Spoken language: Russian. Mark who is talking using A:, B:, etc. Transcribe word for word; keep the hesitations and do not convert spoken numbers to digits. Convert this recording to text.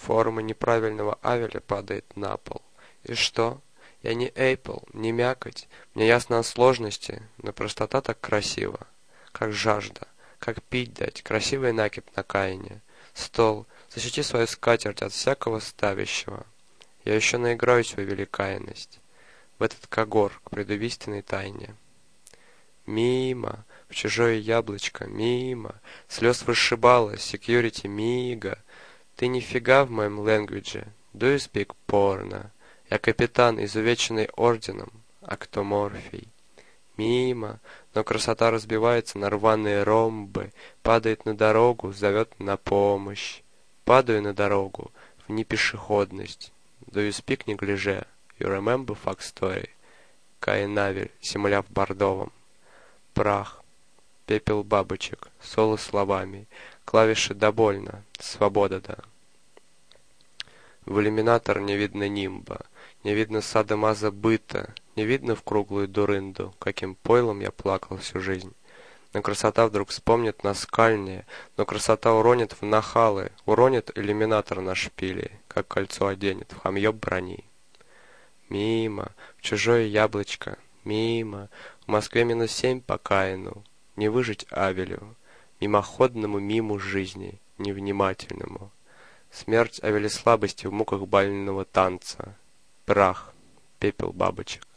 A: Форма неправильного Авеля падает на пол. И что? Я не Эйпл, не мякоть. Мне ясно о сложности, но простота так красива. Как жажда, как пить дать, красивый накипь на Каине. Стол, защити свою скатерть от всякого ставящего. Я еще наиграю свою великаяность в этот когор к предубийственной тайне. Мимо, в чужое яблочко, мимо, слез вышибала, секьюрити мига. Ты нифига в моем лэнгвидже, do you speak порно? Я капитан, изувеченный орденом, а кто Морфий? Мимо, но красота разбивается на рваные ромбы, падает на дорогу, зовет на помощь. Падаю на дорогу, в непешеходность. Do you speak неглиже? You remember fuck story? Каин Авель, земля в бордовом. Прах, пепел бабочек, соло словами, клавиши да больно, свобода да. В иллюминатор не видно нимба, не видно сада-маза быта, не видно в круглую дурынду, каким пойлом я плакал всю жизнь. Но красота вдруг вспомнит наскальнее, но красота уронит в нахалы, уронит иллюминатор на шпили, как кольцо оденет в хамье брони. Мимо, в чужое яблочко, мимо, в Москве минус семь по Каину, не выжить Авелю, мимоходному миму жизни, невнимательному. Смерть Авели слабости в муках бального танца. Прах, пепел бабочек.